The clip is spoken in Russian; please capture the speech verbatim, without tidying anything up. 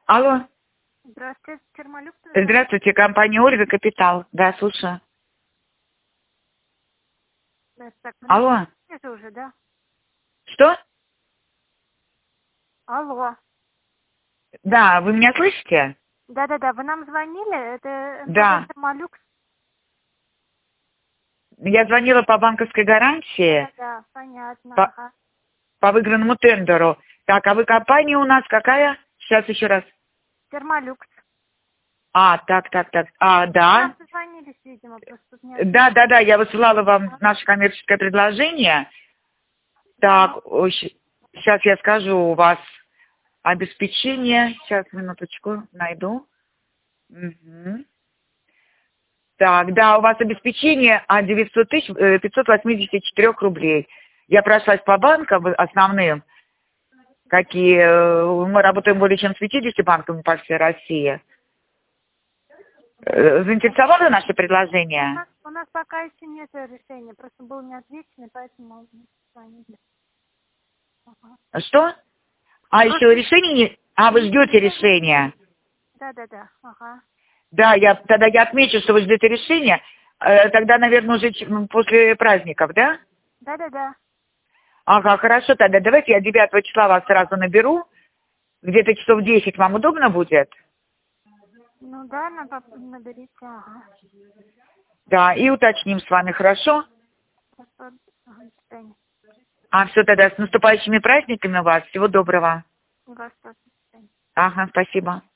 Алло. Здравствуйте, Термолюкс. Здравствуйте, компания Ольга Капитал. Да, слушаю. Да, так, Алло. это уже, да? Что? Алло. Да, вы меня слышите? Да-да-да, вы нам звонили? Это Да. Термолюкс. Я звонила по банковской гарантии, Да, понятно. по, Ага. по выигранному тендеру. Так, а вы компания у нас какая? Сейчас еще раз. Термолюкс. А, так, так, так. А, да. Нам позвонились, видимо, просто тут не Да, да, да, я высылала вам А. наше коммерческое предложение. Да, Так, сейчас я скажу, у вас обеспечение. Сейчас, минуточку, найду. Угу. Так, да, у вас обеспечение от девятисот тысяч пятьсот восьмидесяти четырёх рублей. Я прошлась по банкам основным, какие мы работаем более чем с пятьюдесятью банками по всей России. Заинтересовало наше у предложение? нас, у нас пока еще нет решения, просто был не отвечен, поэтому мы звонили. Ага. Что? А Просто еще решение не... А, вы нет ждете решения. решения? Да-да-да, ага. Да, я тогда я отмечу, что вы ждете решения. Э, Тогда, наверное, уже ч- м, после праздников, да? Да-да-да. Ага, хорошо, тогда давайте я девятого числа вас сразу наберу. Где-то часов десять вам удобно будет? Ну да, нам поп- наберите, ага. Да, и уточним с вами, хорошо? Просто, ага, до свидания. А все тогда с наступающими праздниками вас. Всего доброго. У вас тоже, до свидания. Ага, спасибо.